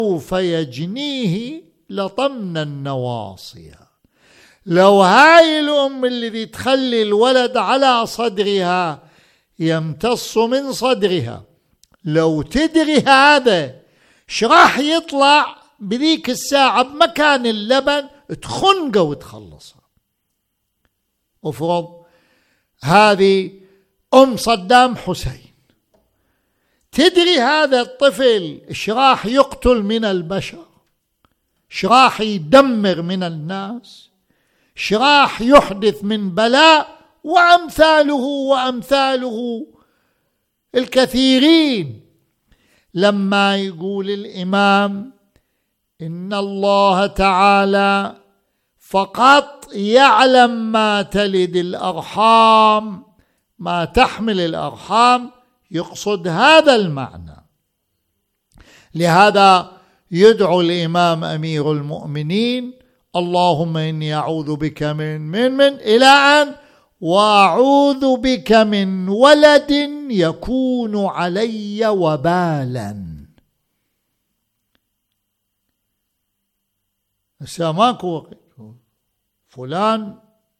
فيجنيه لطمن النواصي. لو هاي الأم اللي تخلي الولد على صدرها يمتص من صدرها، لو تدري هذا شراح يطلع بذيك الساعة بمكان اللبن تخنقه وتخلصها. افرض هذه أم صدام حسين، تدري هذا الطفل شراح يقتل من البشر، شراح يدمر من الناس، شراح يحدث من بلاء، وأمثاله الكثيرين. لما يقول الإمام إن الله تعالى فقط يعلم ما تلد الأرحام، ما تحمل الأرحام، يقصد هذا المعنى. لهذا يدعو الإمام أمير المؤمنين اللهم إني أعوذ بك من إلى أن وأعوذ بك من ولد يكون علي وبالا. هسه ماكو فلان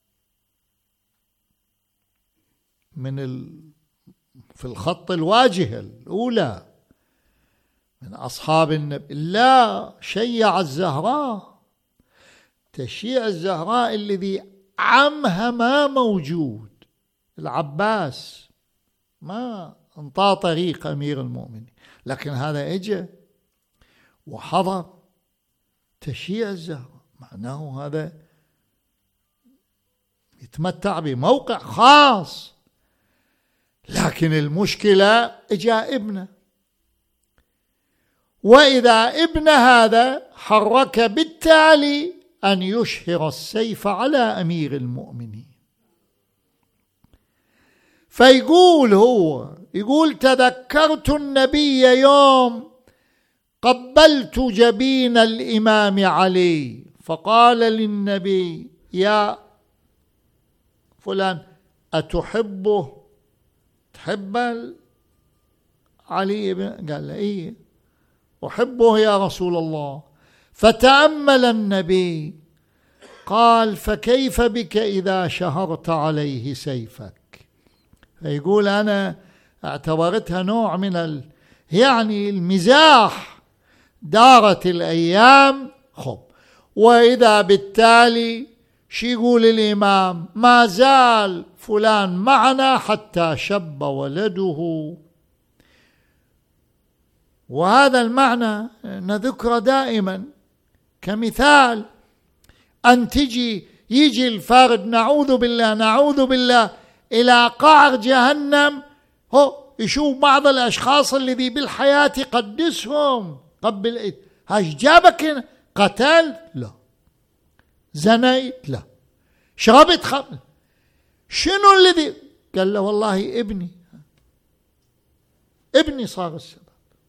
في الخط الواجهة الأولى من أصحاب النبي، لا، شيع الزهراء. تشييع الزهراء الذي عمها ما موجود، العباس ما انطى طريق أمير المؤمنين، لكن هذا اجى وحضر تشييع الزهراء، معناه هذا يتمتع بموقع خاص. لكن المشكلة اجا ابنه، وإذا ابن هذا حرك بالتالي أن يشهر السيف على أمير المؤمنين. يقول تذكرت النبي يوم قبلت جبين الإمام علي فقال للنبي يا فلان أتحبه؟ تحب علي؟ قال له إيه أحبه يا رسول الله. فتأمل النبي قال فكيف بك إذا شهرت عليه سيفك؟ فيقول أنا اعتبرتها نوع من يعني المزاح. دارت الأيام وإذا بالتالي شي يقول الإمام ما زال فلان معنا حتى شب ولده. وهذا المعنى نذكره دائما كمثال. أن يجي الفرد نعوذ بالله إلى قعر جهنم، يشوف بعض الأشخاص الذي بالحياة قدسهم قبل هاش جابك قتل؟ لا. زنيت؟ لا. شربت خمر؟ شنو الذي؟ قال له والله ابني صار السبب.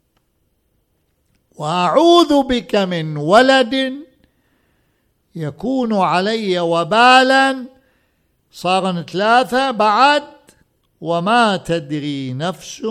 وأعوذ بك من ولد يكون علي وبالا، صارن 3 بعد. وما تدري نفس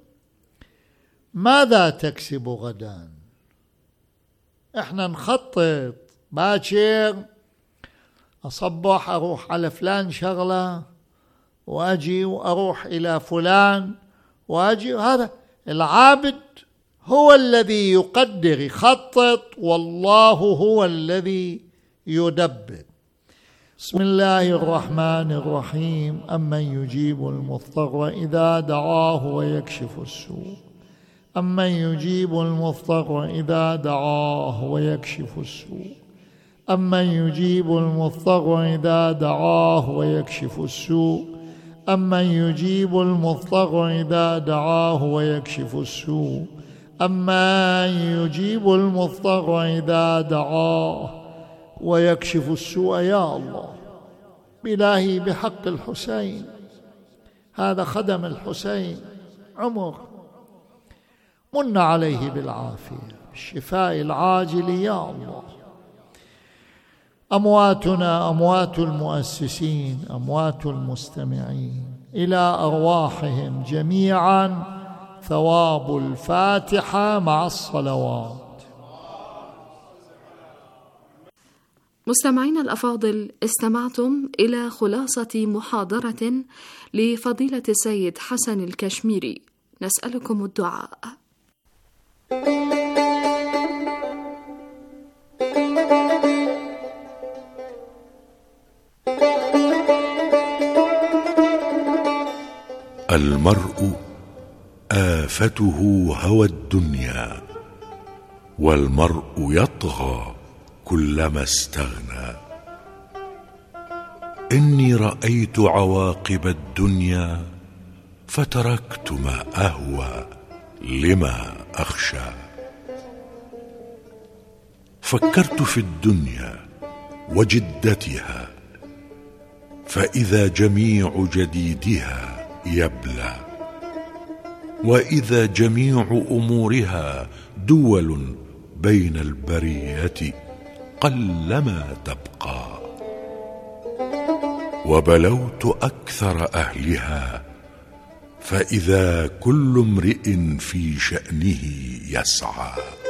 ماذا تكسب غدا. احنا نخطط باكر أصبح أروح على فلان شغلة وأجي وأروح إلى فلان وأجي. هذا العابد هو الذي يقدر يخطط، والله هو الذي يدبر. بسم الله الرحمن الرحيم. أمن يجيب المضطر إذا دعاه ويكشف السوء، أمن يجيب المضطر إذا دعاه ويكشف السوء، أمن يجيب المضطر إذا دعاه ويكشف السوء، أمن يجيب المضطر إذا دعاه ويكشف السوء، أمن يجيب المضطر إذا دعاه ويكشف السوء. يا الله بإلهي بحق الحسين، هذا خدم الحسين عمر، من عليه بالعافية الشفاء العاجل يا الله. أمواتنا أموات المؤسسين، أموات المستمعين، إلى أرواحهم جميعا ثواب الفاتحة مع الصلوات. مستمعين الأفاضل، استمعتم إلى خلاصة محاضرة لفضيلة السيد حسن الكشميري. نسألكم الدعاء. المرء آفته هوى الدنيا، والمرء يطغى كلما استغنى. إني رأيت عواقب الدنيا فتركت ما أهوى لما أخشى. فكرت في الدنيا وجدتها، فإذا جميع جديدها يبلى، وإذا جميع أمورها دول بين البرية قلما تبقى. وبلوت أكثر أهلها، فإذا كل امرئ في شأنه يسعى.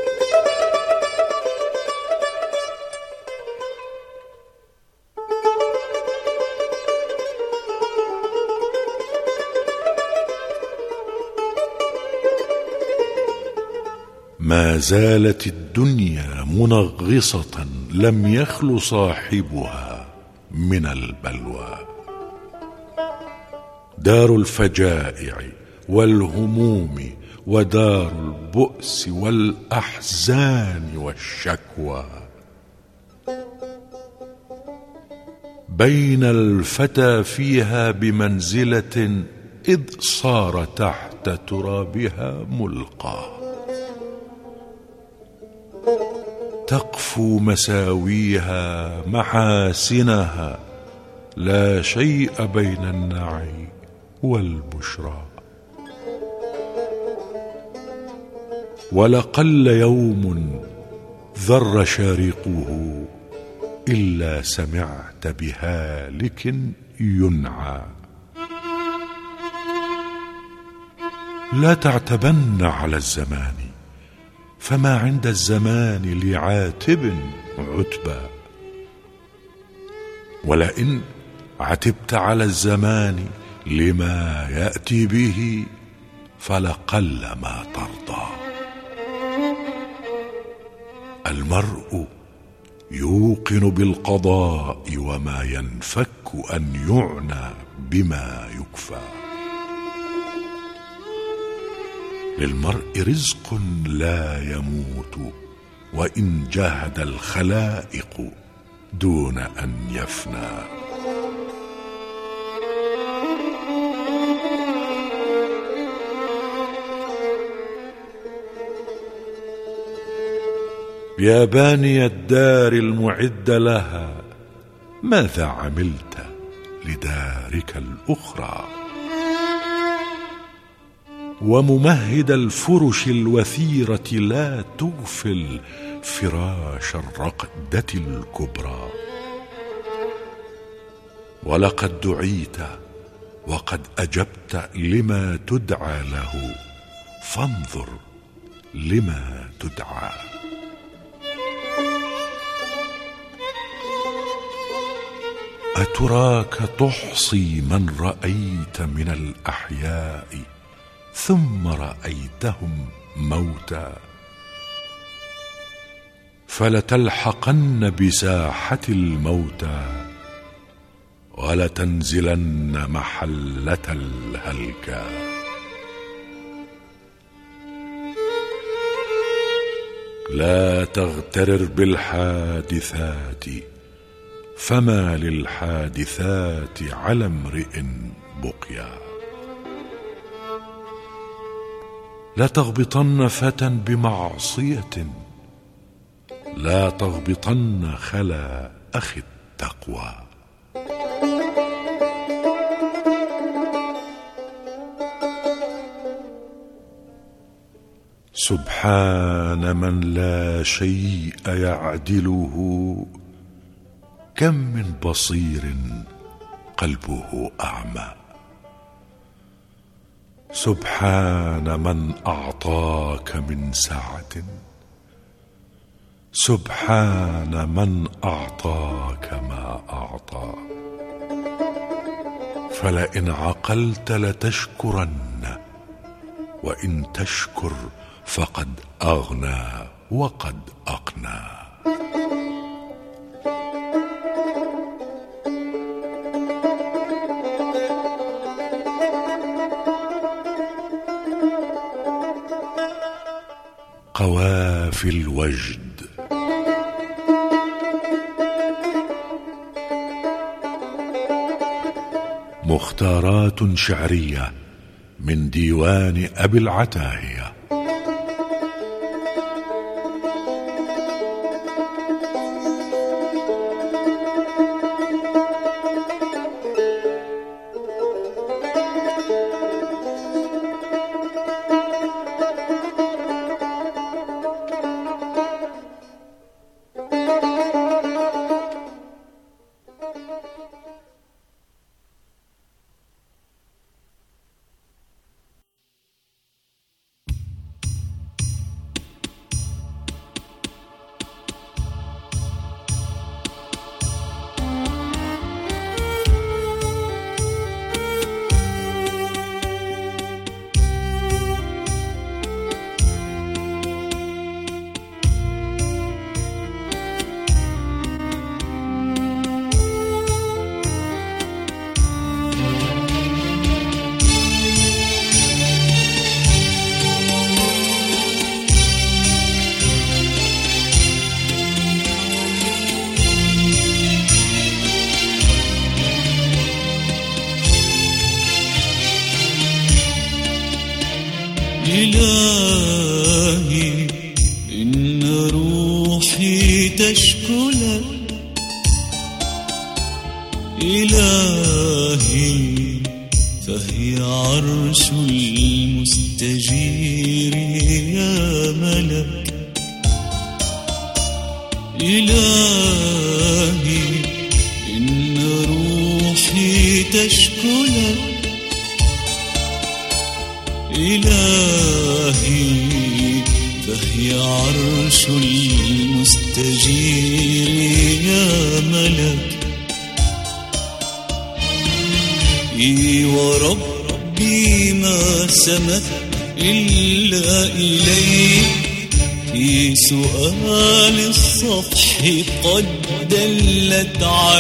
ما زالت الدنيا منغصة لم يخل صاحبها من البلوى. دار الفجائع والهموم، ودار البؤس والأحزان والشكوى. بين الفتى فيها بمنزلة، إذ صار تحت ترابها ملقى. تقفو مساويها محاسنها، لا شيء بين النعي والبشرى. ولقل يوم ذر شارقه، إلا سمعت بهالك ينعى. لا تعتبن على الزمان، فما عند الزمان لعاتب عتبى. ولئن عتبت على الزمان لما يأتي به، فلقل ما ترضى. المرء يوقن بالقضاء، وما ينفك أن يعنى بما يكفى. للمرء رزق لا يموت، وإن جاهد الخلائق دون أن يفنى. يا باني الدار المعد لها، ماذا عملت لدارك الأخرى؟ وممهد الفرش الوثيرة، لا تغفل فراش الرقدة الكبرى. ولقد دعيت وقد أجبت لما تدعى له، فانظر لما تدعى. أتراك تحصي من رأيت من الأحياء، ثم رأيتهم موتى؟ فلتلحقن بساحة الموتى، ولتنزلن محلة الهلكى. لا تغترر بالحادثات، فما للحادثات على امرئ بقيا. لا تغبطن فتى بمعصية، لا تغبطن خلا أخي التقوى. سبحان من لا شيء يعدله، كم من بصير قلبه أعمى. سبحان من أعطاك من سعة، سبحان من أعطاك ما أعطى. فلئن عقلت لتشكرن، وإن تشكر فقد أغنى وقد أقنى. قوافي الوجد. مختارات شعرية من ديوان أبي العتاهية. إلهي إن روحي تشكو لك، إلهي فهي عرش المستجير يا ملك. إلهي إن روحي تشكو لك، إلهي فهي عرش المستجير يا ملك. وربي ما سمت إلا إليك، في سؤال الصفح قد دلت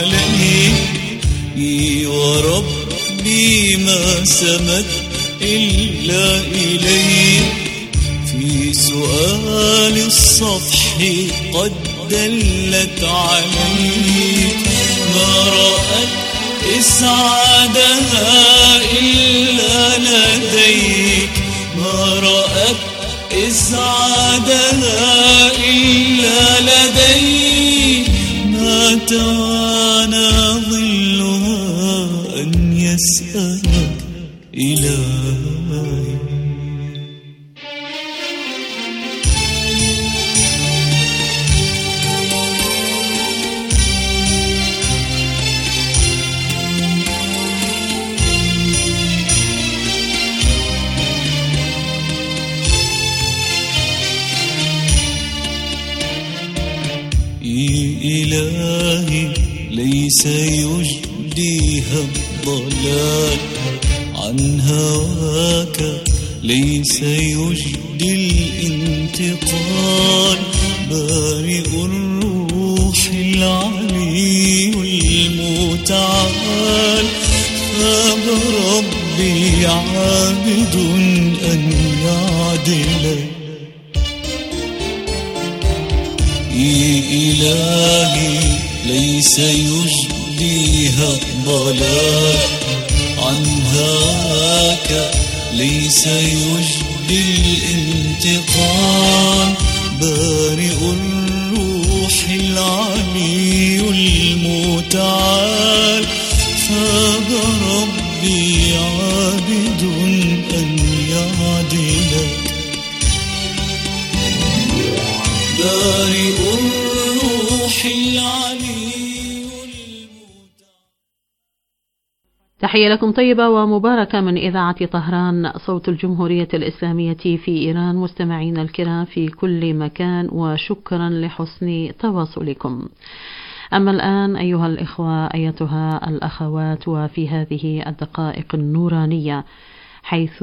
عليك. وربي ما سمت إلا إليك، في سؤال الصفح قد دلت عليك. ما رأت إسعادها إلا لديك، ما رأت إسعادها إلا لديك. ما توانى ظلها أن يسألك إلهي. إلهي ليس يجديها الضلال عن هواك، ليس يجدي الانتقال. بارئ الروح العلي المتعال، فاب ربي عابد أن يعدل. إلهي ليس يجديها الضلال عن هواك، ليس يجدي الانتقام. بارئ الروح العلي المتعال، فاب ربي عابد أن يعدلك. بارئ الروح العلي المتعال. تحية لكم طيبة ومباركة من إذاعة طهران صوت الجمهورية الإسلامية في إيران. مستمعين الكرام في كل مكان، وشكرا لحسن تواصلكم. أما الآن أيها الإخوة أيتها الأخوات، وفي هذه الدقائق النورانية حيث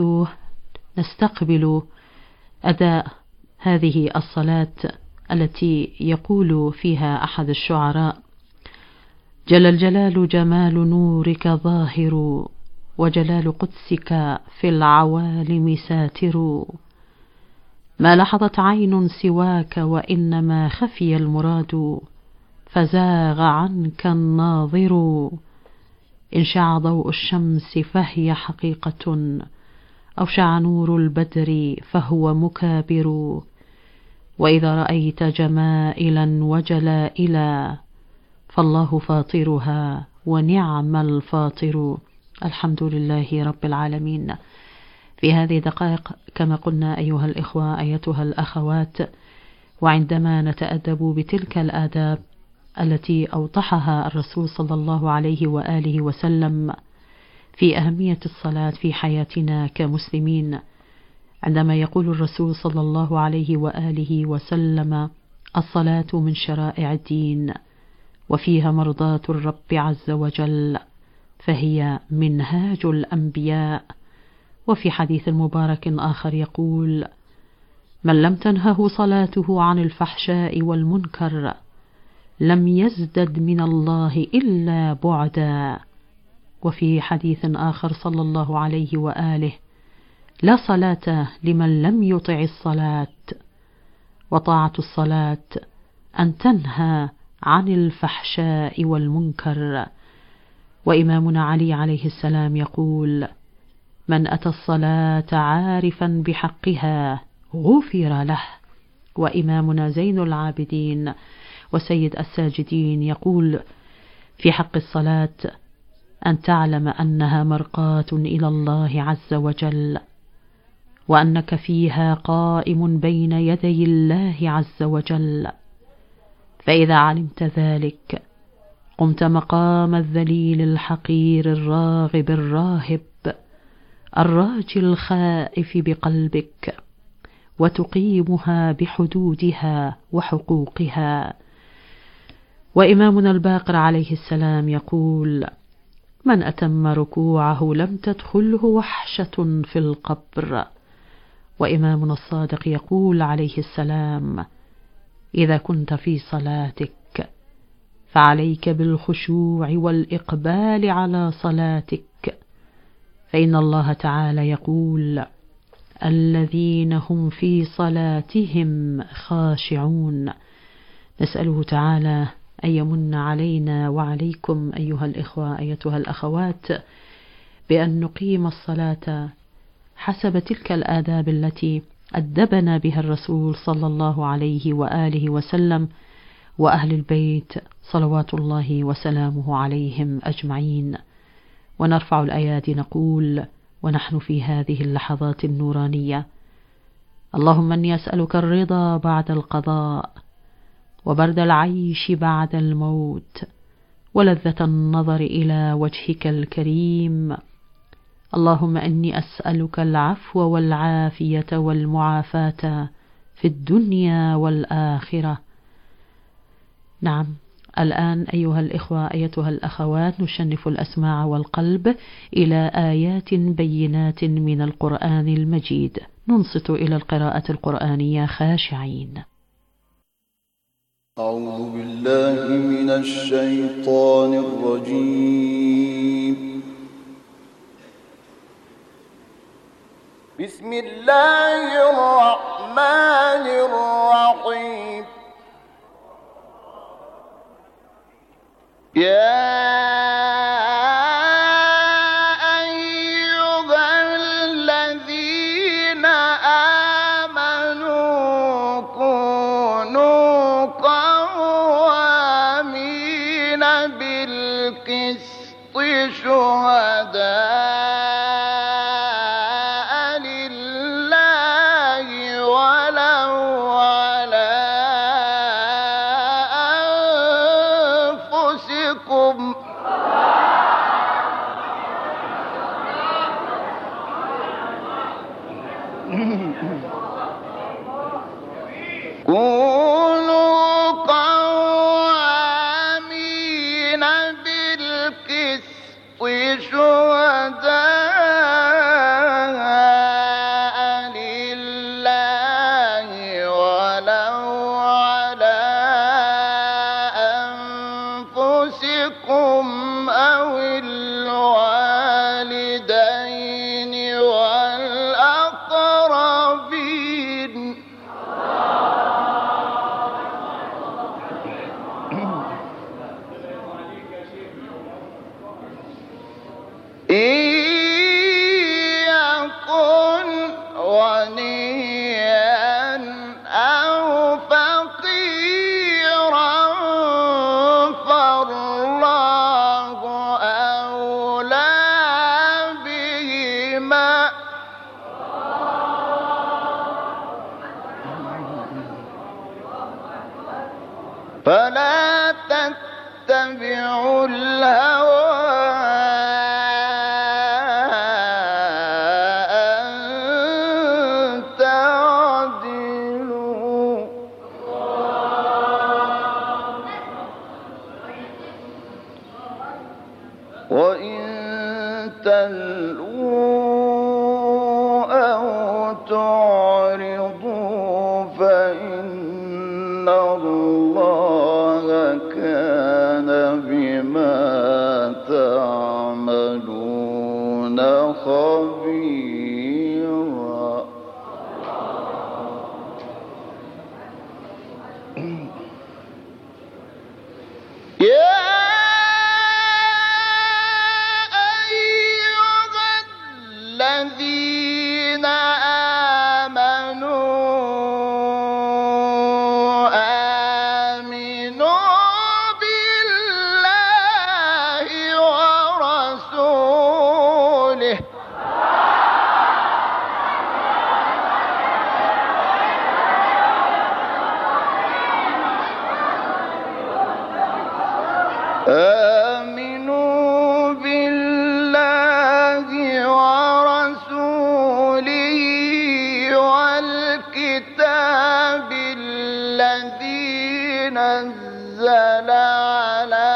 نستقبل أداء هذه الصلاة التي يقول فيها أحد الشعراء: جل الجلال جمال نورك ظاهر، وجلال قدسك في العوالم ساتر، ما لحظت عين سواك وإنما خفي المراد، فزاغ عنك الناظر، إن شع ضوء الشمس فهي حقيقة، أو شع نور البدر فهو مكابر، وإذا رأيت جمائلا وجلائلا فالله فاطرها ونعم الفاطر. الحمد لله رب العالمين. في هذه الدقائق كما قلنا أيها الإخوة أيتها الأخوات، وعندما نتأدب بتلك الآداب التي أوضحها الرسول صلى الله عليه وآله وسلم في أهمية الصلاة في حياتنا كمسلمين، عندما يقول الرسول صلى الله عليه وآله وسلم: الصلاة من شرائع الدين وفيها مرضاة الرب عز وجل، فهي منهاج الأنبياء. وفي حديث مبارك آخر يقول: من لم تنهه صلاته عن الفحشاء والمنكر لم يزدد من الله إلا بعدا. وفي حديث آخر صلى الله عليه وآله: لا صلاة لمن لم يطع الصلاة، وطاعة الصلاة أن تنهى عن الفحشاء والمنكر. وإمامنا علي عليه السلام يقول: من أتى الصلاة عارفا بحقها غفر له. وإمامنا زين العابدين وسيد الساجدين يقول في حق الصلاة: أن تعلم أنها مرقاة إلى الله عز وجل، وأنك فيها قائم بين يدي الله عز وجل، فإذا علمت ذلك قمت مقام الذليل الحقير الراغب الراهب الراجي الخائف بقلبك، وتقيمها بحدودها وحقوقها. وإمامنا الباقر عليه السلام يقول: من أتم ركوعه لم تدخله وحشة في القبر. وإمامنا الصادق يقول عليه السلام: إذا كنت في صلاتك فعليك بالخشوع والإقبال على صلاتك، فإن الله تعالى يقول: الذين هم في صلاتهم خاشعون. نسأله تعالى أن يمن علينا وعليكم أيها الإخوة أيتها الأخوات بأن نقيم الصلاة حسب تلك الآداب التي أدبنا بها الرسول صلى الله عليه وآله وسلم وأهل البيت صلوات الله وسلامه عليهم أجمعين. ونرفع الأيادي نقول ونحن في هذه اللحظات النورانية: اللهم إني أسألك الرضا بعد القضاء، وبرد العيش بعد الموت، ولذة النظر إلى وجهك الكريم. اللهم إني أسألك العفو والعافية والمعافاة في الدنيا والآخرة. نعم، الآن أيها الإخوة أيتها الأخوات نشنف الأسماع والقلب إلى آيات بينات من القرآن المجيد، ننصت إلى القراءة القرآنية خاشعين. أعوذ بالله من الشيطان الرجيم. بسم الله الرحمن الرحيم. يا أيها الذين آمنوا كونوا قوامين بالقسط شهداء لله ولو على أنفسكم أبيكم أو الوالدين والأقربين إن يكن غنيا أو فقيرا فالله أولى بهما فلا تتبعوا الهوى أن تعدلوا وإن تلووا أو تعرضوا فإن الله كان بما تعملون خبيرا يا أيها الذين آمنوا بالله ورسوله آمنوا بالله ورسوله والكتاب الذي نزل على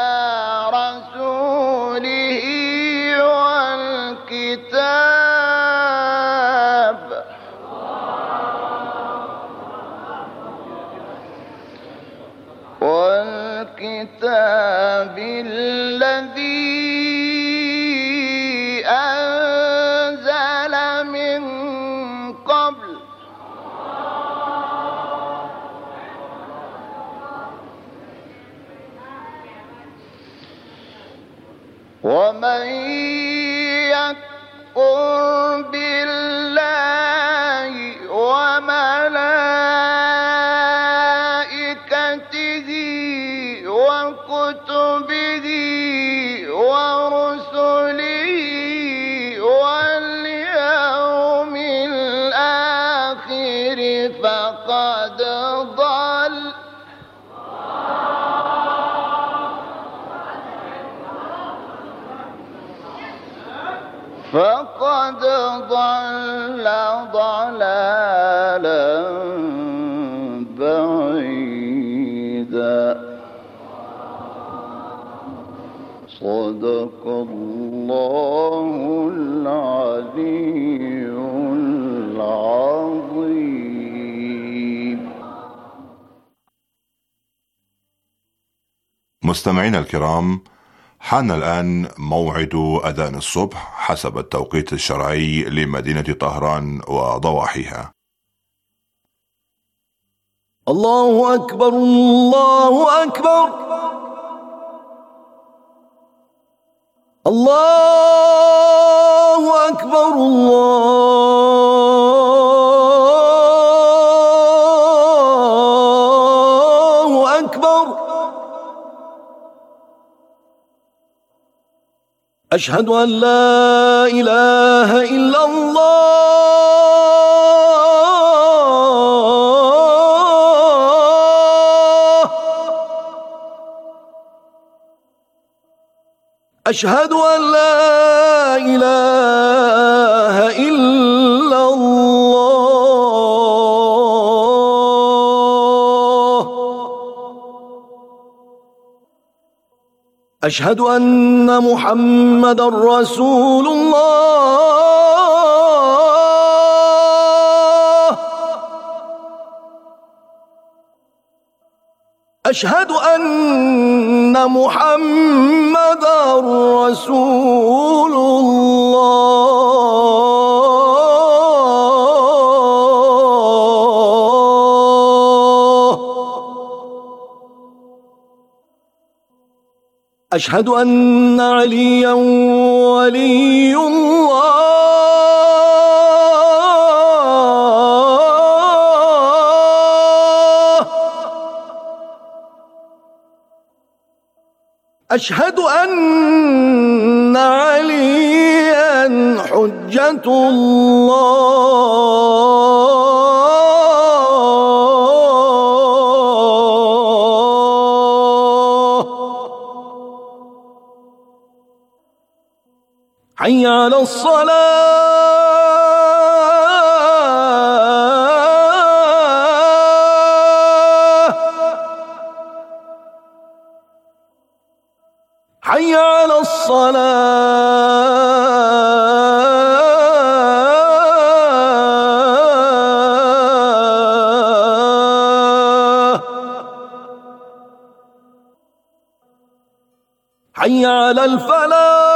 رسوله والكتاب الذي أنزل من قبل ومن يكفر بالله وملائكته وكتبه ورسله واليوم الآخر فقد ضل ضلالا بعيدا صدق الله العلي العظيم. مستمعينا الكرام، حان الآن موعد أذان الصبح حسب التوقيت الشرعي لمدينة طهران وضواحيها. الله أكبر الله أكبر الله أكبر الله أكبر أشهد أن لا إله إلا الله أشهد أن لا إله إلا الله أشهد أن محمدًا رسول الله أشهد أن محمدًا رسول الله. أشهد أن عليًّا ولي الله. أشهد أن عليًّا حجة الله. حي على الصلاة. حي على الصلاة. حي على الفلاح.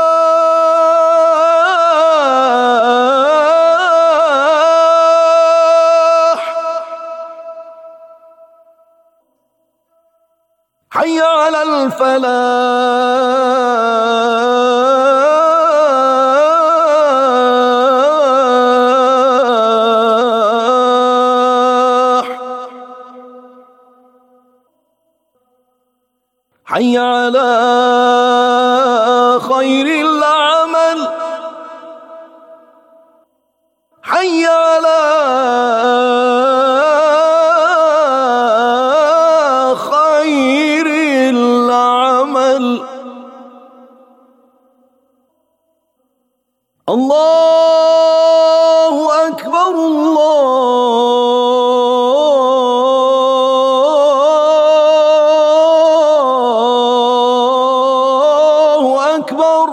حي على الفلاح. حي على خير العمل. حي على خير العمل. الله أكبر الله أكبر.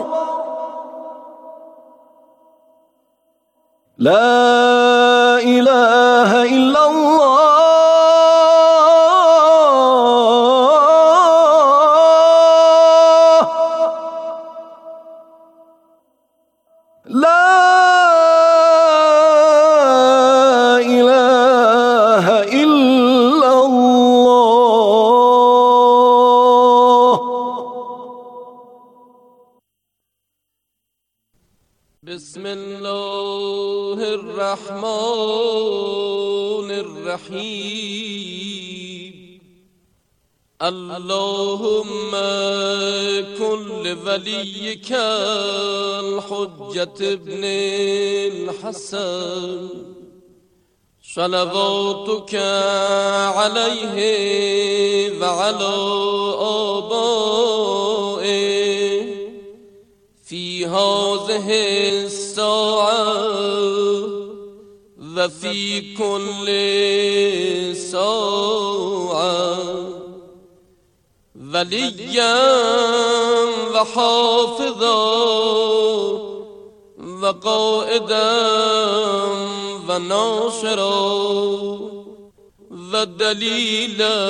لا إله إلا الله. لا إله إلا الله. بسم الله الرحمن الرحيم. اللهم كن لوليك الحجة ابن الحسن صلواتك عليه وعلى آبائه في هذه الساعة وفي كل ساعة وليا وحافظا وقائدا وناصرا ودليلا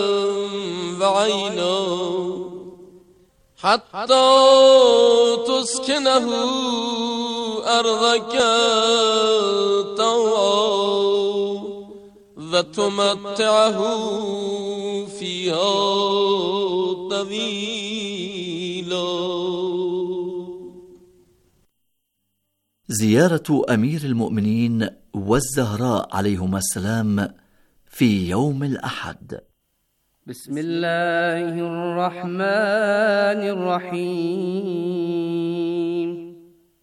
وعينا حتى تسكنه أرضك طوعا وتمتعه فيها طويلا. زيارة أمير المؤمنين والزهراء عليهما السلام في يوم الأحد. بسم الله الرحمن الرحيم.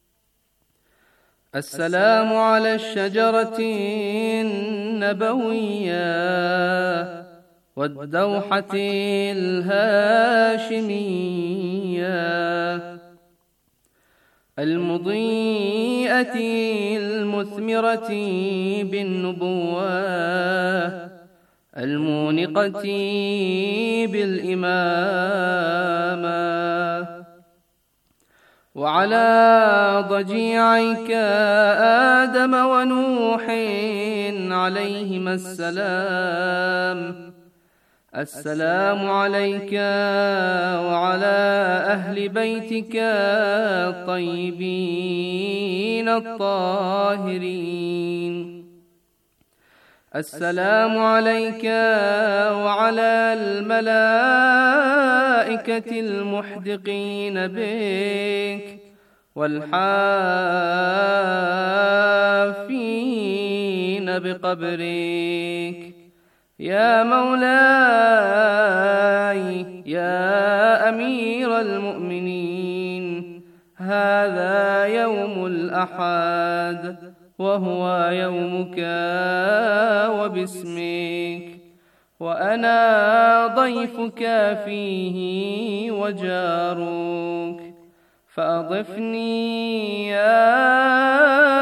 السلام على الشجرة النبوية والدوحة الهاشمية المضيئة المثمرة بالنبوة المونقة بالإمامة وعلى ضجيعيك آدم ونوح عليهما السلام السلام عليك وعلى أهل بيتك الطيبين الطاهرين. السلام عليك وعلى الملائكة المحدقين بك والحافين بقبرك. يا مولاي يا أمير المؤمنين، هذا يوم الأحد وهو يومك وباسمك، وأنا ضيفك فيه وجارك، فأضفني يا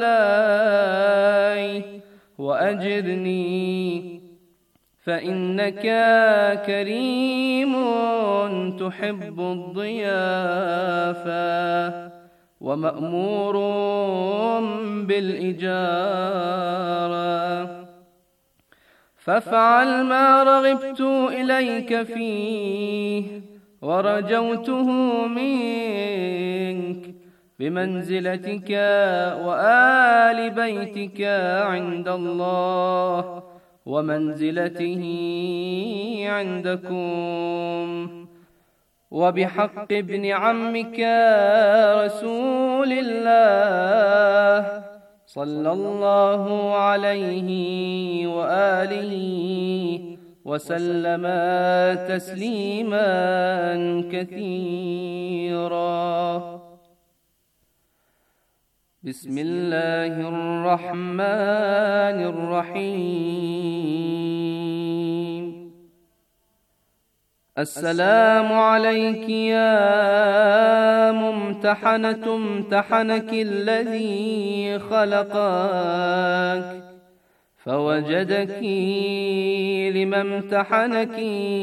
مولاي وأجرني، فإنك كريم تحب الضيافة ومأمور بالإجارة، فافعل ما رغبت إليك فيه ورجوته منك بمنزلتك وآل بيتك عند الله ومنزلته عندكم، وبحق ابن عمك رسول الله صلى الله عليه وآله وسلم تسليما كثيرا. بسم الله الرحمن الرحيم. السلام عليك يا ممتحنة امتحنك الذي خلقك فوجدك لما امتحنك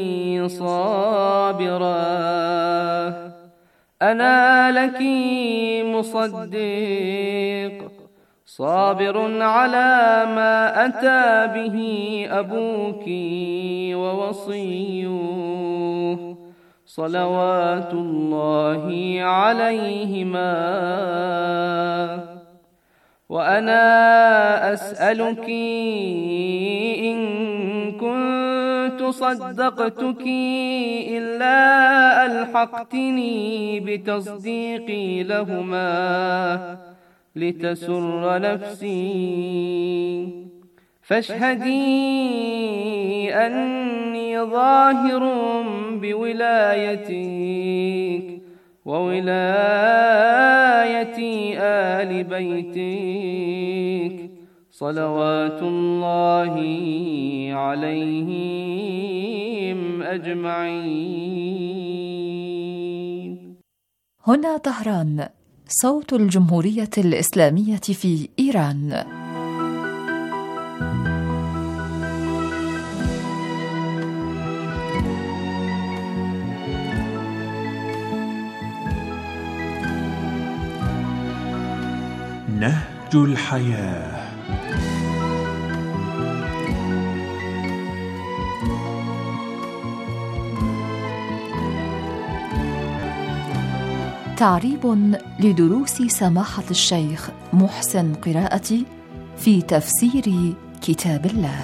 صابرا، أنا لك مصدق صابر على ما أتى به أبوك ووصيه صلوات الله عليهما، وأنا أسألك إن كنت صدقتك إلا ألحقتني بتصديقي لهما لتسر نفسي، فاشهدي أني ظاهر بولايتك وولاية آل بيتك صلوات الله عليهم أجمعين. هنا طهران، صوت الجمهورية الإسلامية في إيران. نهج الحياة. تعريب لدروس سماحة الشيخ محسن قراءتي في تفسير كتاب الله.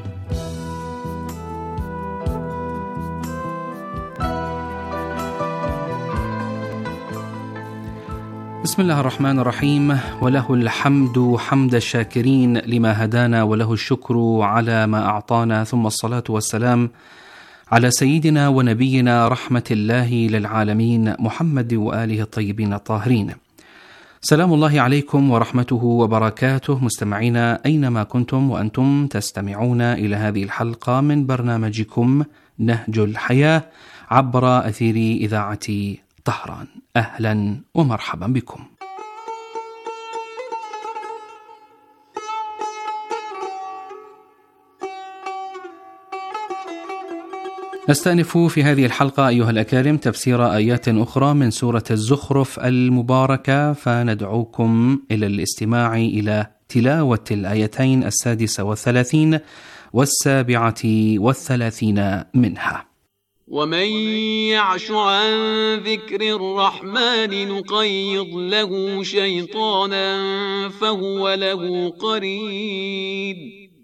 بسم الله الرحمن الرحيم. وله الحمد حمد الشاكرين لما هدانا، وله الشكر على ما أعطانا، ثم الصلاة والسلام على سيدنا ونبينا رحمة الله للعالمين محمد وآله الطيبين الطاهرين. سلام الله عليكم ورحمته وبركاته مستمعينا أينما كنتم وأنتم تستمعون إلى هذه الحلقة من برنامجكم نهج الحياة عبر أثير إذاعة طهران. أهلا ومرحبا بكم. نستأنف في هذه الحلقة أيها الأكارم تفسير آيات أخرى من سورة الزخرف المباركة، فندعوكم إلى الاستماع إلى تلاوة الآيتين 36 والثلاثين منها. ومن يعش عن ذكر الرحمن نقيض له شيطانا فهو له قرين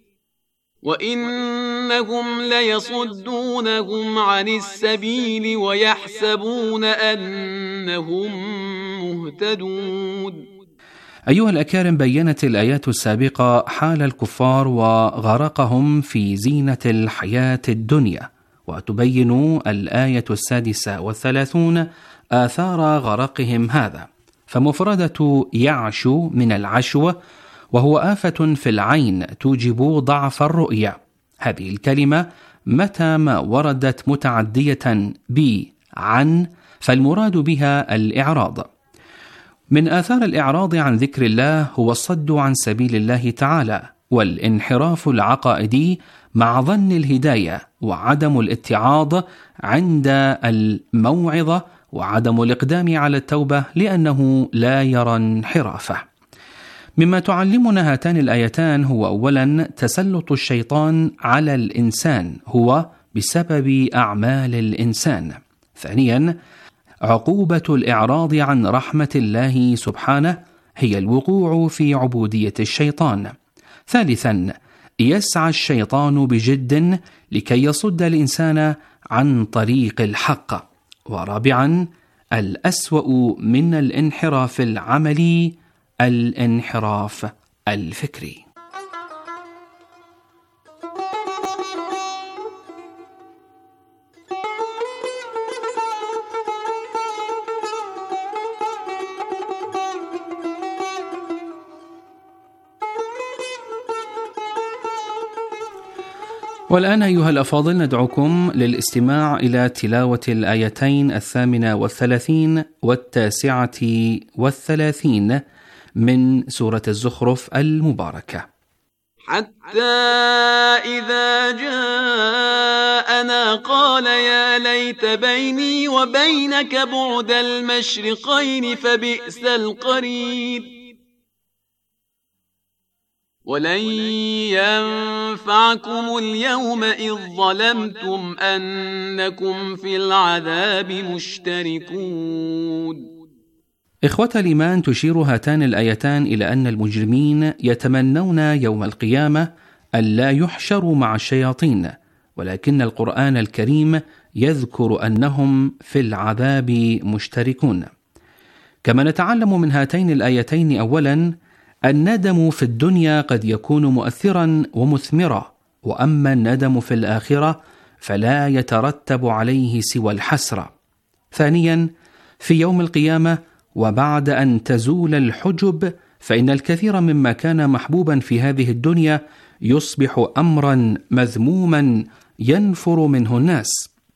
وإنهم ليصدونهم عن السبيل ويحسبون أنهم مهتدون. أيها الأكارم، بيّنت الآيات السابقة حال الكفار وغرقهم في زينة الحياة الدنيا، وتبين الآية 36 آثار غرقهم هذا. فمفردة يعشو من العشو، وهو آفة في العين توجب ضعف الرؤية. هذه الكلمة متى ما وردت متعدية عن فالمراد بها الإعراض. من آثار الإعراض عن ذكر الله هو الصد عن سبيل الله تعالى، والانحراف العقائدي مع ظن الهداية، وعدم الاتعاظ عند الموعظة، وعدم الإقدام على التوبة لأنه لا يرى انحرافه. مما تعلمنا هاتان الآيتان هو أولا تسلط الشيطان على الإنسان هو بسبب أعمال الإنسان. ثانيا عقوبة الإعراض عن رحمة الله سبحانه هي الوقوع في عبودية الشيطان. ثالثا يسعى الشيطان بجد لكي يصد الإنسان عن طريق الحق. ورابعا الأسوأ من الانحراف العملي الانحراف الفكري. والآن أيها الأفاضل ندعوكم للاستماع إلى تلاوة الآيتين 38 و39 من سورة الزخرف المباركة. حتى إذا جاءنا قال يا ليت بيني وبينك بعد المشرقين فبئس القرين ولن ينفعكم اليوم إذ ظلمتم أنكم في العذاب مشتركون. إخوة الإيمان، تشير هاتان الآيتان إلى أن المجرمين يتمنون يوم القيامة ألا يحشروا مع الشياطين، ولكن القرآن الكريم يذكر أنهم في العذاب مشتركون. كما نتعلم من هاتين الآيتين أولا الندم في الدنيا قد يكون مؤثرا ومثمرا، وأما الندم في الآخرة فلا يترتب عليه سوى الحسرة. ثانيا في يوم القيامة وبعد أن تزول الحجب فإن الكثير مما كان محبوبا في هذه الدنيا يصبح أمرا مذموما ينفر منه الناس.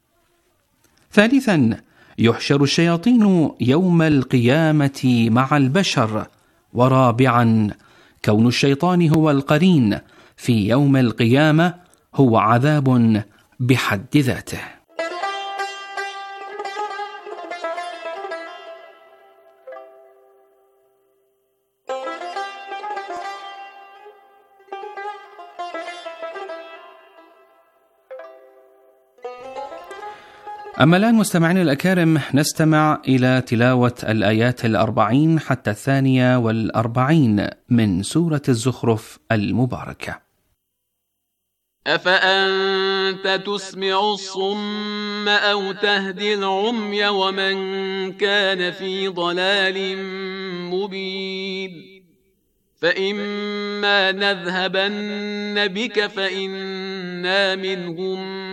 ثالثا يحشر الشياطين يوم القيامة مع البشر. ورابعا كون الشيطان هو القرين في يوم القيامة هو عذاب بحد ذاته. أما الآن مستمعين الأكارم نستمع إلى تلاوة الآيات 40 حتى 42 من سورة الزخرف المباركة. أفأنت تسمع الصم أو تهدي العمي ومن كان في ضلال مبين فإما نذهبن بك فإنا منهم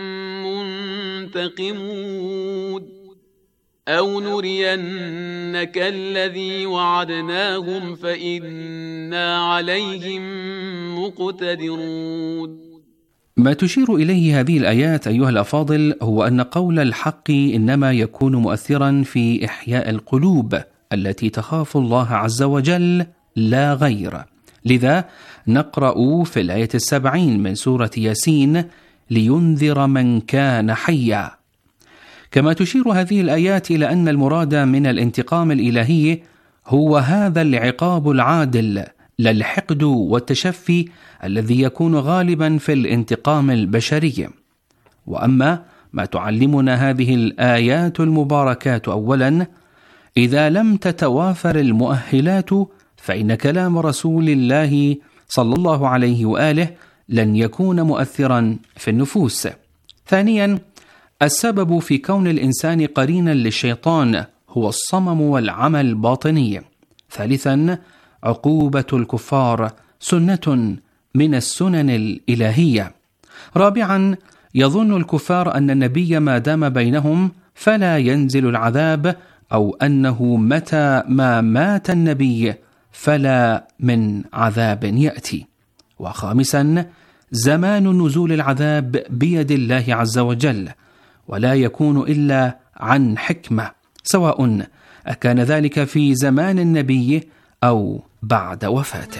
منتقمون أو نرينك الذي وعدناهم فإنا عليهم مقتدرون. ما تشير إليه هذه الآيات أيها الأفاضل هو أن قول الحق إنما يكون مؤثرا في إحياء القلوب التي تخاف الله عز وجل لا غير. لذا نقرأ في الآية 70 من سورة ياسين لينذر من كان حيا. كما تشير هذه الآيات إلى أن المراد من الانتقام الإلهي هو هذا العقاب العادل لا الحقد والتشفي الذي يكون غالبا في الانتقام البشري. وأما ما تعلمنا هذه الآيات المباركات: أولا، إذا لم تتوافر المؤهلات فإن كلام رسول الله صلى الله عليه وآله لن يكون مؤثرا في النفوس. ثانيا، السبب في كون الإنسان قرينا للشيطان هو الصمم والعمى الباطني. ثالثا، عقوبة الكفار سنة من السنن الإلهية. رابعا، يظن الكفار أن النبي ما دام بينهم فلا ينزل العذاب، أو أنه متى ما مات النبي فلا من عذاب يأتي. وخامسا، زمان نزول العذاب بيد الله عز وجل، ولا يكون إلا عن حكمة، سواء أكان ذلك في زمان النبي أو بعد وفاته.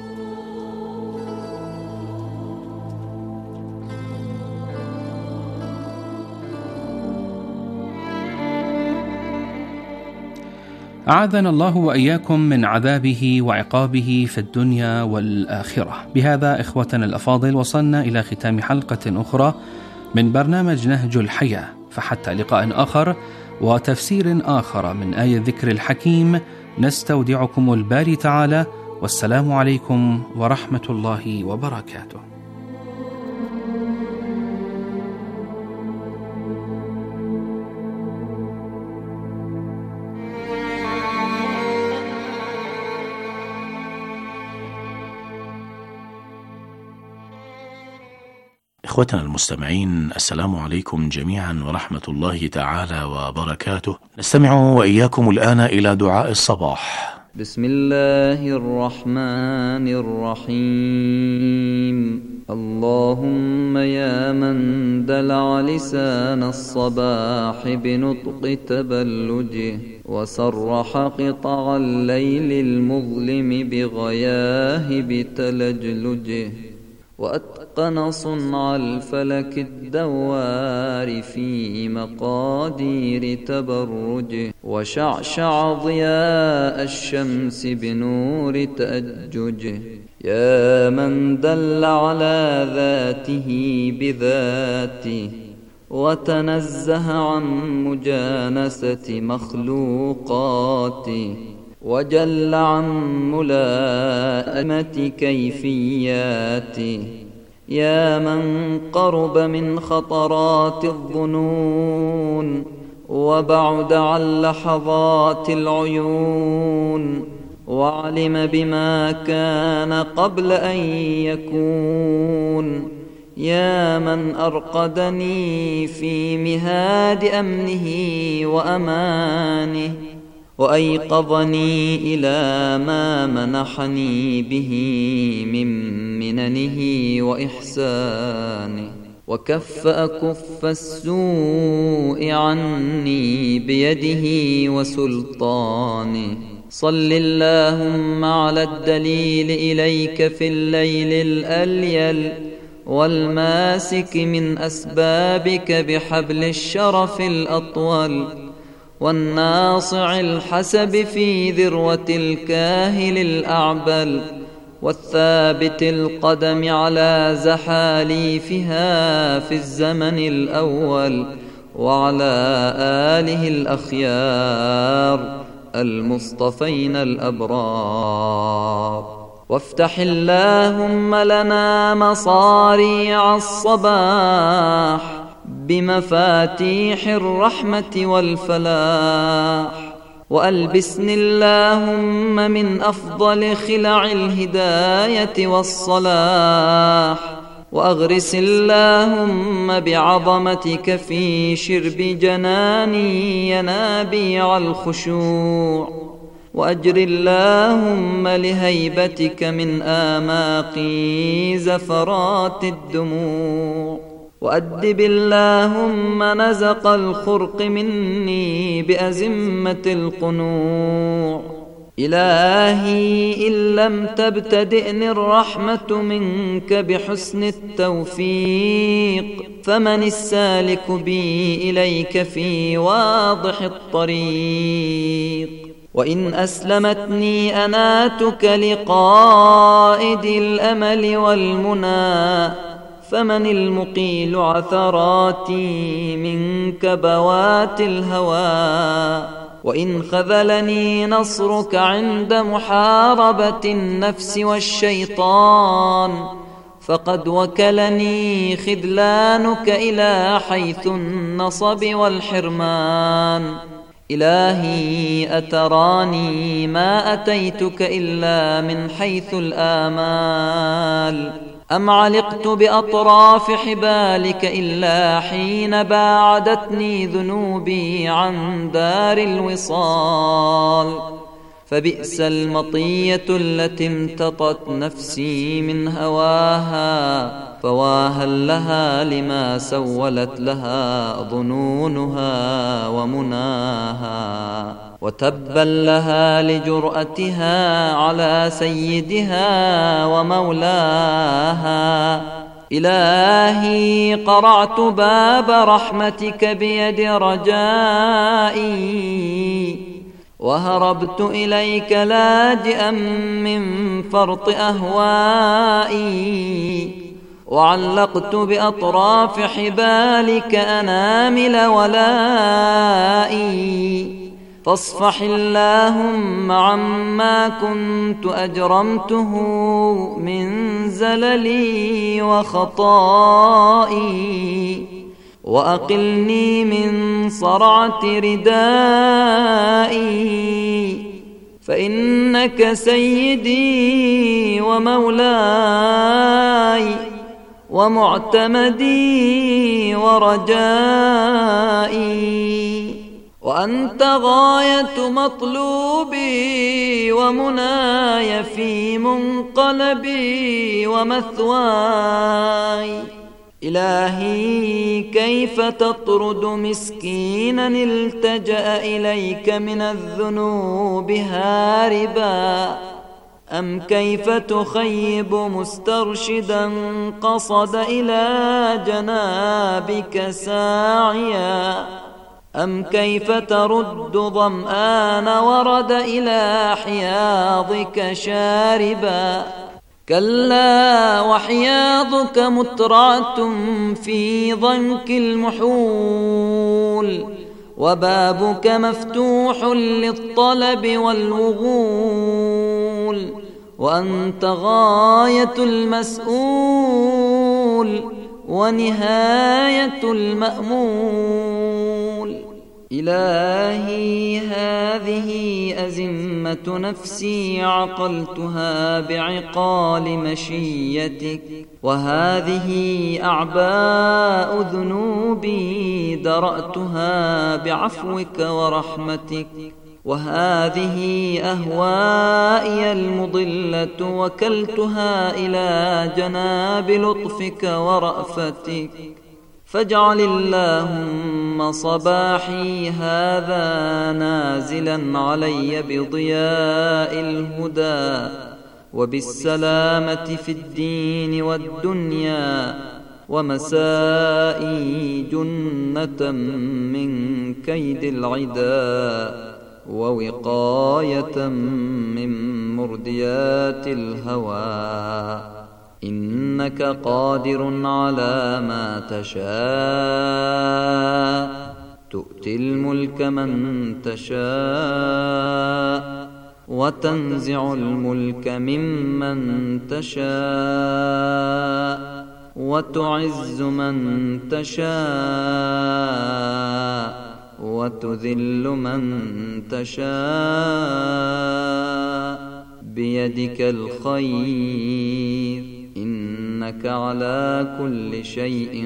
أعاذنا الله وإياكم من عذابه وعقابه في الدنيا والآخرة. بهذا إخوتنا الأفاضل وصلنا إلى ختام حلقة أخرى من برنامج نهج الحياة، فحتى لقاء آخر وتفسير آخر من آية الذكر الحكيم نستودعكم الباري تعالى، والسلام عليكم ورحمة الله وبركاته. إخوتنا المستمعين، السلام عليكم جميعا ورحمة الله تعالى وبركاته. نستمع وإياكم الآن إلى دعاء الصباح. بسم الله الرحمن الرحيم. اللهم يا من دلع لسان الصباح بنطق تبلجه، وسرح قطع الليل المظلم بغياهب تلجلجه، وأتقن صنع الفلك الدوار في مقادير تبرجه، وشعشع ضياء الشمس بنور تأججه. يا من دل على ذاته بذاته، وتنزه عن مجانسة مخلوقاته، وجل عن ملائمة كيفياته. يا من قرب من خطرات الظنون، وبعد عن لحظات العيون، وعلم بما كان قبل أن يكون. يا من أرقدني في مهاد أمنه وأمانه، وأيقظني إلى ما منحني به من مننه وإحسانه، وكف أكف السوء عني بيده وسلطانه. صل اللهم على الدليل إليك في الليل الأليل، والماسك من أسبابك بحبل الشرف الأطول، والناصع الحسب في ذروة الكاهل الأعبل، والثابت القدم على زحاليفها في الزمن الأول، وعلى آله الأخيار المصطفين الأبرار. وافتح اللهم لنا مصاريع الصباح بمفاتيح الرحمة والفلاح، وألبسني اللهم من أفضل خلع الهداية والصلاح، وأغرس اللهم بعظمتك في شرب جناني ينابيع الخشوع، وأجر اللهم لهيبتك من آماقي زفرات الدموع، وأدب اللهم نزق الخرق مني بأزمة القنوع. إلهي إن لم تبتدئني الرحمة منك بحسن التوفيق، فمن السالك بي إليك في واضح الطريق. وإن أسلمتني أناتك لقائد الأمل والمنى، فمن المقيل عثراتي من كبوات الهوى. وإن خذلني نصرك عند محاربة النفس والشيطان، فقد وكلني خذلانك إلى حيث النصب والحرمان. إلهي أتراني ما أتيتك إلا من حيث الآمال، أم علقت بأطراف حبالك إلا حين باعدتني ذنوبي عن دار الوصال. فبئس المطية التي امتطت نفسي من هواها، فواهل لها لما سولت لها ظنونها ومناها. وتبا لها لجرأتها على سيدها ومولاها. إلهي قرعت باب رحمتك بيد رجائي، وهربت إليك لاجئا من فرط أهوائي. وعلقت بأطراف حبالك أنامل ولائي. فاصفح اللهم عما كنت أجرمته من زللي وخطائي، وأقلني من صرعة ردائي. فإنك سيدي ومولاي ومعتمدي ورجائي، وأنت غاية مطلوبي ومناي في منقلبي ومثواي. إلهي كيف تطرد مسكينا التجأ إليك من الذنوب هاربا، أم كيف تخيب مسترشدا قصد إلى جنابك ساعيا، أم كيف ترد ظمآن ورد إلى حياضك شاربا. كلا وحياضك مترعة في ضنك المحول، وبابك مفتوح للطلب والوغول. وأنت غاية المسؤول ونهاية المأمول. إلهي هذه أزمة نفسي عقلتها بعقال مشيتك، وهذه أعباء ذنوبي درأتها بعفوك ورحمتك، وهذه أهوائي المضلة وكلتها إلى جناب لطفك ورأفتك. فاجعل اللهم صباحي هذا نازلا علي بضياء الهدى وبالسلامة في الدين والدنيا، ومسائي جنة من كيد العدا، ووقاية من مرديات الهوى. إنك قادر على ما تشاء، تؤتي الملك من تشاء، وتنزع الملك ممن تشاء، وتعز من تشاء، وتذل من تشاء. بيدك الخير، إنك على كل شيء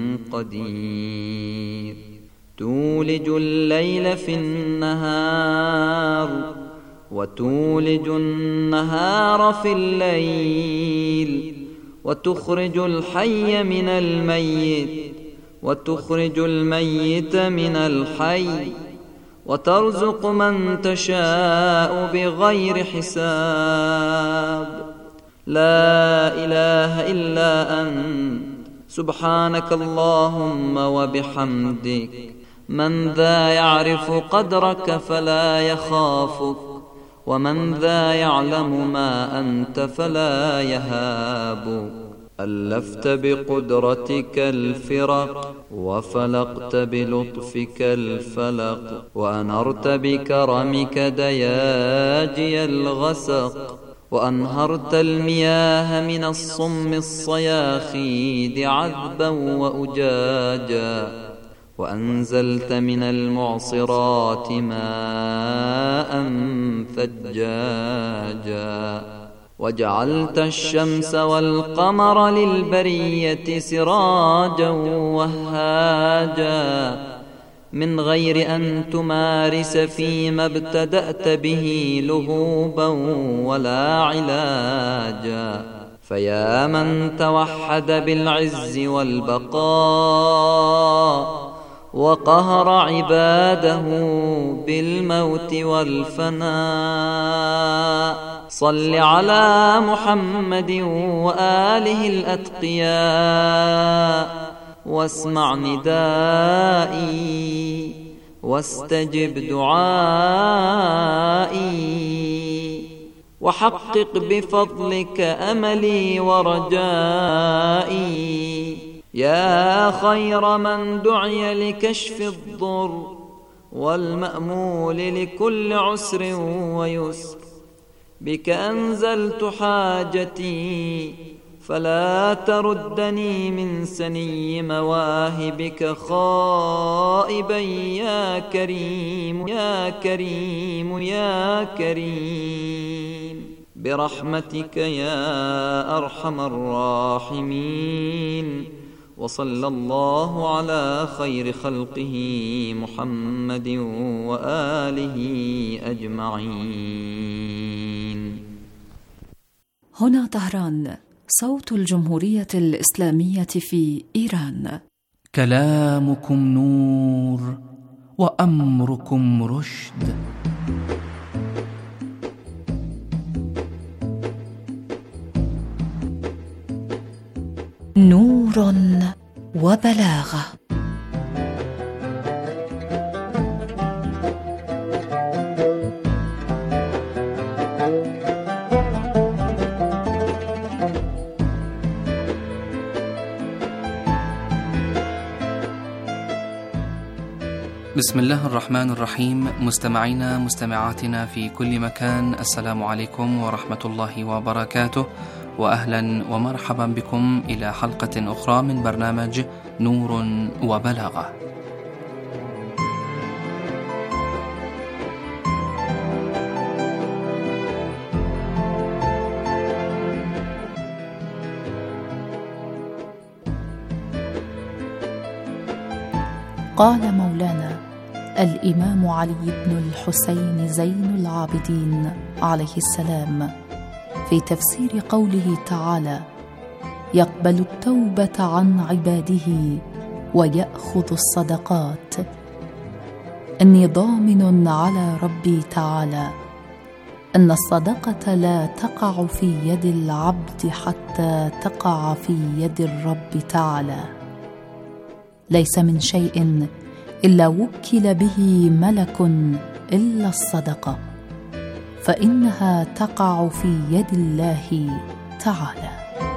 قدير. تولج الليل في النهار، وتولج النهار في الليل، وتخرج الحي من الميت، وتخرج الميت من الحي، وترزق من تشاء بغير حساب. لا إله إلا أنت، سبحانك اللهم وبحمدك، من ذا يعرف قدرك فلا يخافك، ومن ذا يعلم ما أنت فلا يهابك. ألفت بقدرتك الفرق، وفلقت بلطفك الفلق، وأنرت بكرمك دياجي الغسق، وأنهرت المياه من الصم الصياخيد عذبا وأجاجا، وأنزلت من المعصرات ماء ثجاجا، وجعلت الشمس والقمر للبرية سراجا وهاجا، من غير أن تمارس فيما ابتدأت به لهوبا ولا علاجا. فيا من توحد بالعز والبقاء، وقهر عباده بالموت والفناء، صل على محمد وآله الأتقياء، واسمع ندائي واستجب دعائي، وحقق بفضلك أملي ورجائي. يا خير من دعي لكشف الضر، والمأمول لكل عسر ويسر، بك أنزلت حاجتي فلا تردني من سني مواهبك خائبا يا كريم يا كريم يا كريم، برحمتك يا أرحم الراحمين. وصلى الله على خير خلقه محمد وآله أجمعين. هنا طهران، صوت الجمهورية الإسلامية في إيران. كلامكم نور وأمركم رشد. نور وبلاغة. بسم الله الرحمن الرحيم. مستمعينا مستمعاتنا في كل مكان، السلام عليكم ورحمة الله وبركاته، وأهلا ومرحبا بكم إلى حلقة أخرى من برنامج نور وبلاغة. قال مولانا الإمام علي بن الحسين زين العابدين عليه السلام في تفسير قوله تعالى: يقبل التوبة عن عباده ويأخذ الصدقات، إني ضامن على ربي تعالى أن الصدقة لا تقع في يد العبد حتى تقع في يد الرب تعالى. ليس من شيء إلا وكل به ملك إلا الصدقة، فإنها تقع في يد الله تعالى.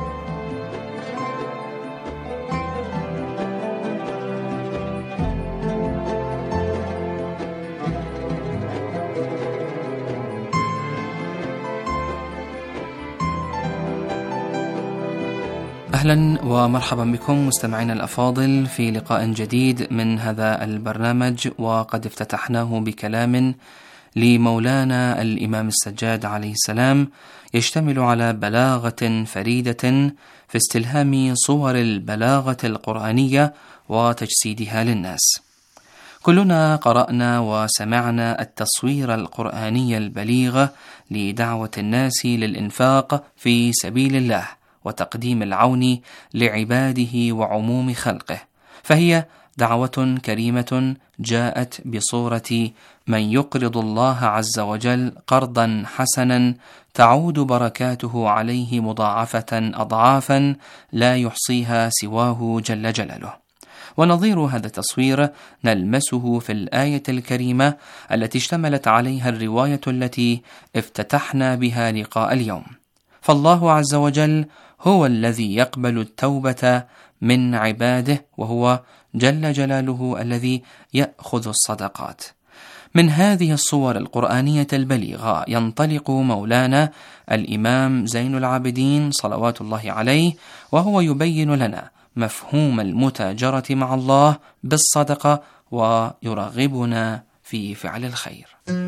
أهلا ومرحبا بكم مستمعينا الأفاضل في لقاء جديد من هذا البرنامج، وقد افتتحناه بكلام لمولانا الإمام السجاد عليه السلام يشتمل على بلاغة فريدة في استلهام صور البلاغة القرآنية وتجسيدها للناس. كلنا قرأنا وسمعنا التصوير القرآني البليغ لدعوة الناس للإنفاق في سبيل الله وتقديم العون لعباده وعموم خلقه، فهي دعوة كريمة جاءت بصورة من يقرض الله عز وجل قرضا حسنا تعود بركاته عليه مضاعفة أضعافا لا يحصيها سواه جل جلاله. ونظير هذا التصوير نلمسه في الآية الكريمة التي اشتملت عليها الرواية التي افتتحنا بها لقاء اليوم. فالله عز وجل هو الذي يقبل التوبة من عباده، وهو جل جلاله الذي يأخذ الصدقات. من هذه الصور القرآنية البليغة ينطلق مولانا الإمام زين العابدين صلوات الله عليه، وهو يبين لنا مفهوم المتاجرة مع الله بالصدقة، ويرغبنا في فعل الخير.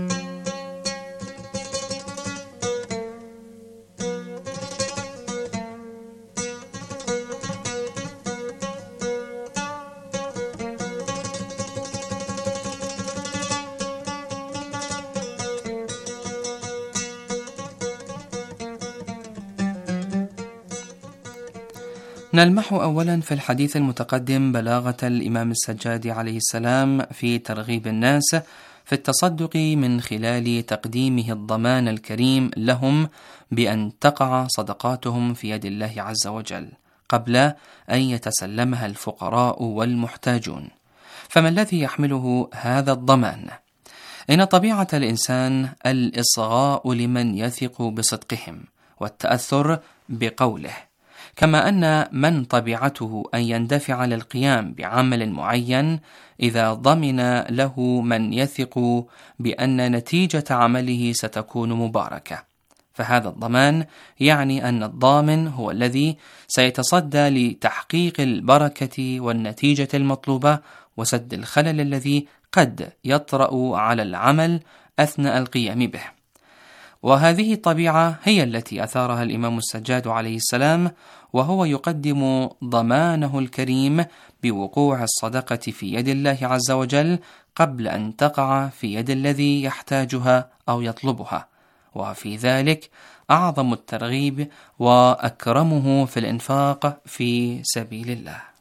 نلمح أولا في الحديث المتقدم بلاغة الإمام السجاد عليه السلام في ترغيب الناس في التصدق من خلال تقديمه الضمان الكريم لهم بأن تقع صدقاتهم في يد الله عز وجل قبل أن يتسلمها الفقراء والمحتاجون. فما الذي يحمله هذا الضمان؟ إن طبيعة الإنسان الإصغاء لمن يثق بصدقهم والتأثر بقوله، كما أن من طبيعته أن يندفع للقيام بعمل معين إذا ضمن له من يثق بأن نتيجة عمله ستكون مباركة. فهذا الضمان يعني أن الضامن هو الذي سيتصدى لتحقيق البركة والنتيجة المطلوبة وسد الخلل الذي قد يطرأ على العمل أثناء القيام به. وهذه الطبيعة هي التي أثارها الإمام السجاد عليه السلام، وهو يقدم ضمانه الكريم بوقوع الصدقة في يد الله عز وجل قبل أن تقع في يد الذي يحتاجها أو يطلبها، وفي ذلك أعظم الترغيب وأكرمه في الإنفاق في سبيل الله.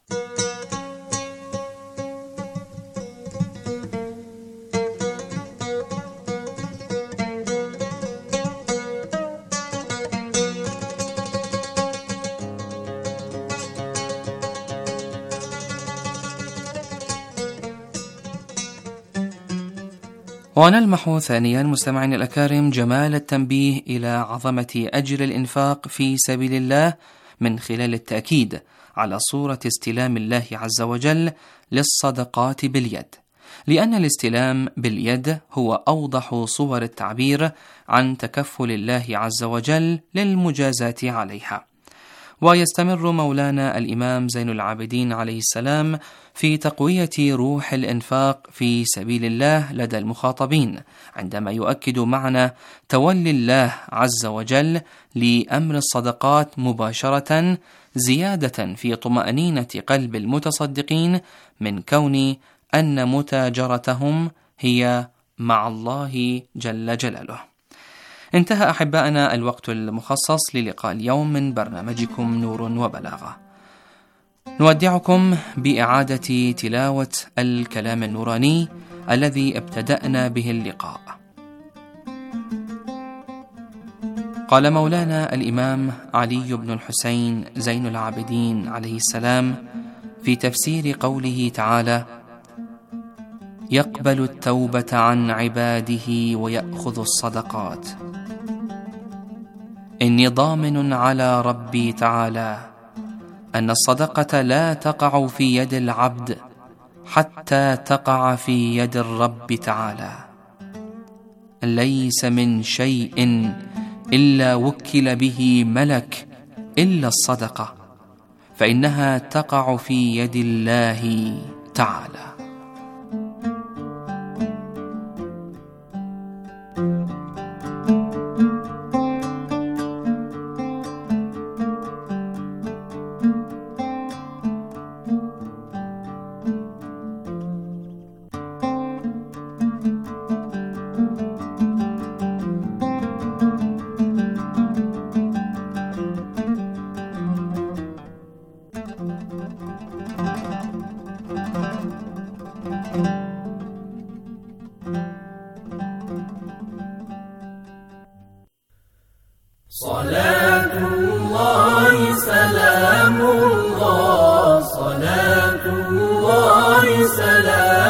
ونلمح ثانيا مستمعين الأكارم جمال التنبيه إلى عظمة أجر الإنفاق في سبيل الله من خلال التأكيد على صورة استلام الله عز وجل للصدقات باليد، لأن الاستلام باليد هو أوضح صور التعبير عن تكفل الله عز وجل للمجازاة عليها. ويستمر مولانا الإمام زين العابدين عليه السلام في تقوية روح الإنفاق في سبيل الله لدى المخاطبين، عندما يؤكد معنى تولي الله عز وجل لأمر الصدقات مباشرة، زيادة في طمأنينة قلب المتصدقين من كون أن متاجرتهم هي مع الله جل جلاله. انتهى أحبائنا الوقت المخصص للقاء اليوم من برنامجكم نور وبلاغة. نودعكم بإعادة تلاوة الكلام النوراني الذي ابتدأنا به اللقاء. قال مولانا الإمام علي بن الحسين زين العابدين عليه السلام في تفسير قوله تعالى: يقبل التوبة عن عباده ويأخذ الصدقات. إني ضامن على ربي تعالى أن الصدقة لا تقع في يد العبد حتى تقع في يد الرب تعالى. ليس من شيء إلا وكل به ملك إلا الصدقة، فإنها تقع في يد الله تعالى. thank you.